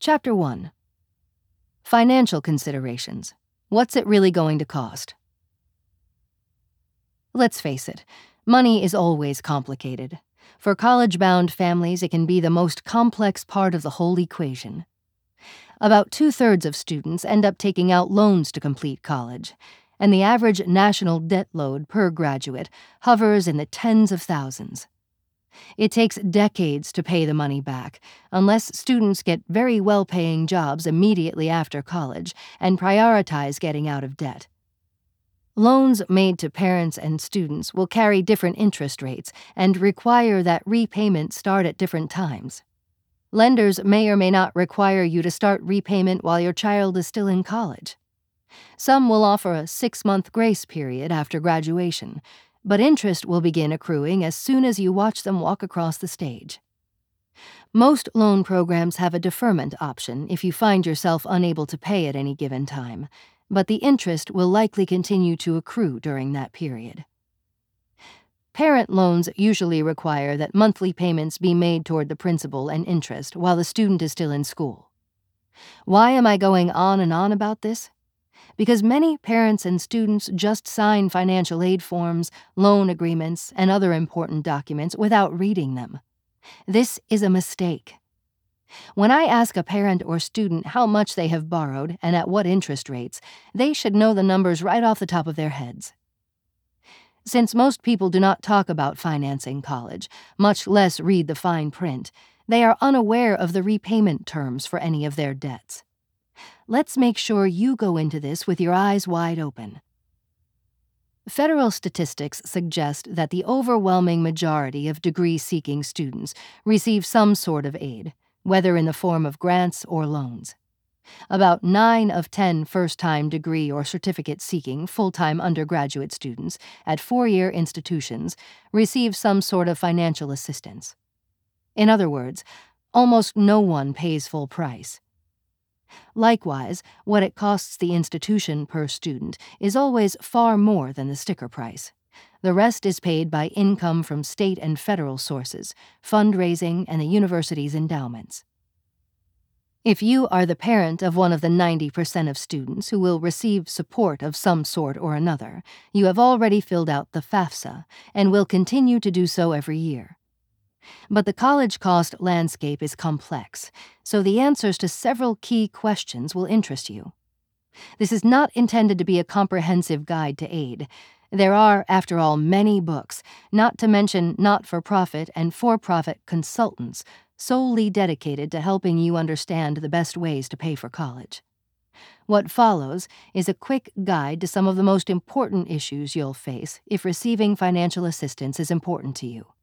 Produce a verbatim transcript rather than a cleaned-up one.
Chapter one. Financial Considerations. What's it really going to cost? Let's face it, money is always complicated. For college-bound families, it can be the most complex part of the whole equation. About two-thirds of students end up taking out loans to complete college, and the average national debt load per graduate hovers in the tens of thousands. It takes decades to pay the money back, unless students get very well-paying jobs immediately after college and prioritize getting out of debt. Loans made to parents and students will carry different interest rates and require that repayment start at different times. Lenders may or may not require you to start repayment while your child is still in college. Some will offer a six-month grace period after graduation, but interest will begin accruing as soon as you watch them walk across the stage. Most loan programs have a deferment option if you find yourself unable to pay at any given time, but the interest will likely continue to accrue during that period. Parent loans usually require that monthly payments be made toward the principal and interest while the student is still in school. Why am I going on and on about this? Because many parents and students just sign financial aid forms, loan agreements, and other important documents without reading them. This is a mistake. When I ask a parent or student how much they have borrowed and at what interest rates, they should know the numbers right off the top of their heads. Since most people do not talk about financing college, much less read the fine print, they are unaware of the repayment terms for any of their debts. Let's make sure you go into this with your eyes wide open. Federal statistics suggest that the overwhelming majority of degree-seeking students receive some sort of aid, whether in the form of grants or loans. About nine of ten first-time degree or certificate-seeking full-time undergraduate students at four-year institutions receive some sort of financial assistance. In other words, almost no one pays full price. Likewise, what it costs the institution per student is always far more than the sticker price. The rest is paid by income from state and federal sources, fundraising, and the university's endowments. If you are the parent of one of the ninety percent of students who will receive support of some sort or another, you have already filled out the FAFSA and will continue to do so every year. But the college cost landscape is complex, so the answers to several key questions will interest you. This is not intended to be a comprehensive guide to aid. There are, after all, many books, not to mention not-for-profit and for-profit consultants, solely dedicated to helping you understand the best ways to pay for college. What follows is a quick guide to some of the most important issues you'll face if receiving financial assistance is important to you.